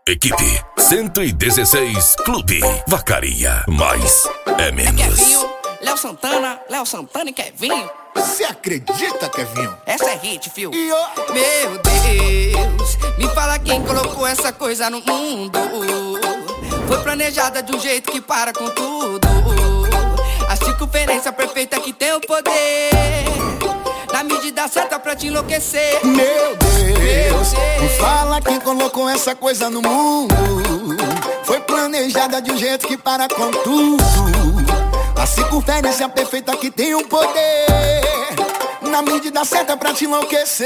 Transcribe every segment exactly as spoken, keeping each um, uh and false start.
Equipe cento e dezesseis Clube Vacaria. Mais é menos. É Kevinho, Léo Santana, Léo Santana e Kevinho. Você acredita, Kevinho? Essa é hit, fio. E ó, Meu Deus, me fala quem colocou essa coisa no mundo. Foi planejada de um jeito que para com tudo. A circunferência perfeita que tem o poder, na medida certa pra te enlouquecer. meu Deus, me fala quem colocou essa coisa no mundo. Foi planejada de um jeito que para com tudo. A circunferência perfeita que tem o poder, na medida certa pra te enlouquecer.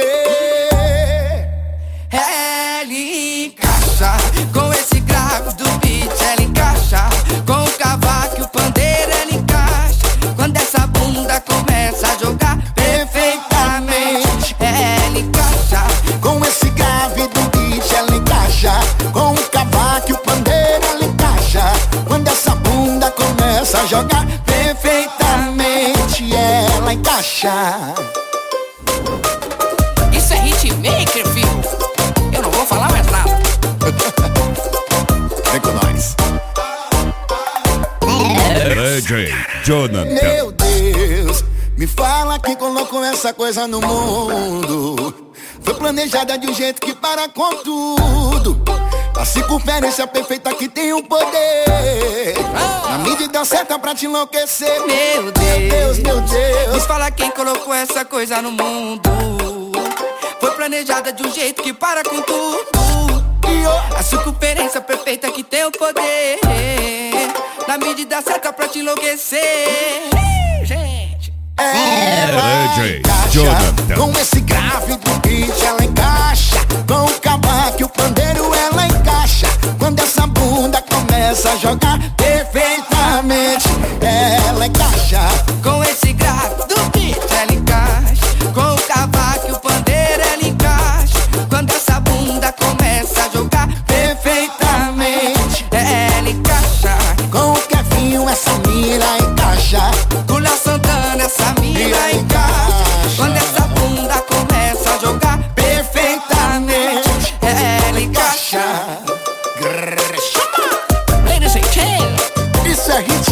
Ela encaixa com esse grave do beat, ela encaixa com o cavaco e o pandeiro, ela encaixa quando essa bunda começa a jogar perfeitamente. Ela encaixa Com esse grave do beat ela encaixa, com o cavaco e o pandeiro ela encaixa quando essa bunda começa a jogar perfeitamente. Ela encaixa. Isso é hitmaker, filho. Eu não vou falar mais nada. Vem com nós. D J Jonathan. Meu Deus, me fala quem colocou essa coisa no mundo. Foi planejada de um jeito que para com tudo. A circunferência perfeita que tem o poder, na medida certa pra te enlouquecer. Meu Deus, meu Deus. me fala quem colocou essa coisa no mundo. Foi planejada de um jeito que para com tudo. E ó, A circunferência perfeita que tem o poder, na medida certa pra te enlouquecer. Gente, ela D J encaixa Jonathan. com esse grave do beat ela encaixa, com o cavaco e o pandeiro ela encaixa quando essa bunda começa a jogar perfeitamente. Ela encaixa com esse grave do beat ela encaixa, com o cavaco e o pandeiro ela encaixa quando essa bunda começa a jogar perfeitamente. Ela encaixa com o Kevinho, essa mira encaixa. com o Léo Santana, essa mina encaixa quando essa bunda começa a jogar perfeitamente. Ela encaixa. Encaixa. Ladies and gentlemen, Isso é hit